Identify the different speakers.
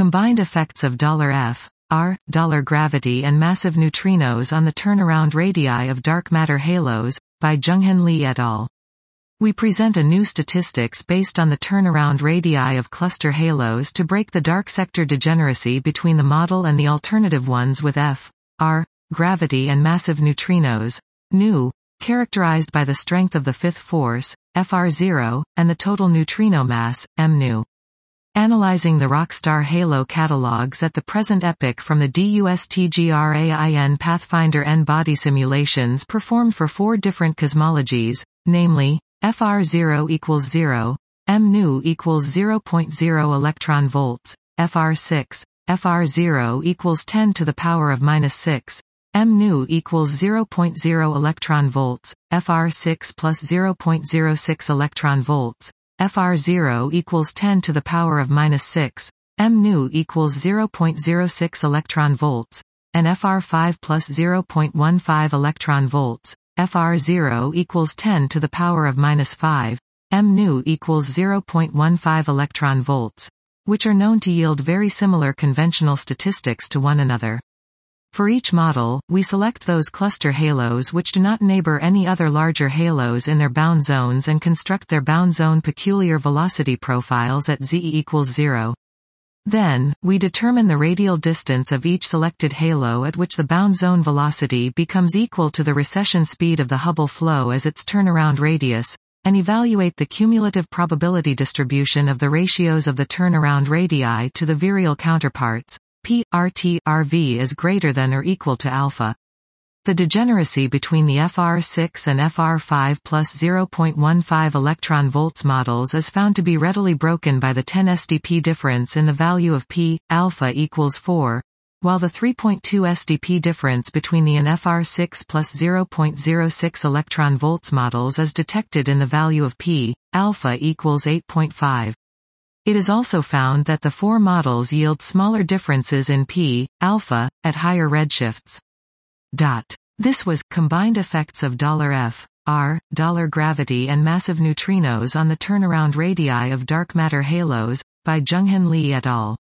Speaker 1: Combined effects of $F, R, $gravity and massive neutrinos on the turnaround radii of dark matter halos, by Junghan Lee et al. We present a new statistics based on the turnaround radii of cluster halos to break the dark sector degeneracy between the model and the alternative ones with F, R, gravity and massive neutrinos, nu, characterized by the strength of the fifth force, Fr0, and the total neutrino mass, mu. Analyzing the rockstar halo catalogs at the present epoch from the DUSTGRAIN Pathfinder N-body simulations performed for 4 different cosmologies, namely, Fr0 equals 0, mu equals 0.0 electron volts, Fr6, Fr0 equals 10 to the power of minus 6, mu equals 0.0 electron volts, Fr6 plus 0.06 electron volts, Fr0 equals 10 to the power of minus 6, mu equals 0.06 electron volts, and Fr5 plus 0.15 electron volts, Fr0 equals 10 to the power of minus 5, mu equals 0.15 electron volts, which are known to yield very similar conventional statistics to one another. For each model, we select those cluster halos which do not neighbor any other larger halos in their bound zones and construct their bound zone peculiar velocity profiles at z equals 0. Then, we determine the radial distance of each selected halo at which the bound zone velocity becomes equal to the recession speed of the Hubble flow as its turnaround radius, and evaluate the cumulative probability distribution of the ratios of the turnaround radii to the virial counterparts. P, RT, RV is greater than or equal to alpha. The degeneracy between the Fr6 and Fr5 plus 0.15 electron volts models is found to be readily broken by the 10 SDP difference in the value of P, alpha equals 4, while the 3.2 SDP difference between the and Fr6 plus 0.06 electron volts models is detected in the value of P, alpha equals 8.5. It is also found that the 4 models yield smaller differences in P, alpha, at higher redshifts. This was combined effects of $F, R, $gravity and massive neutrinos on the turnaround radii of dark matter halos, by Junghan Lee et al.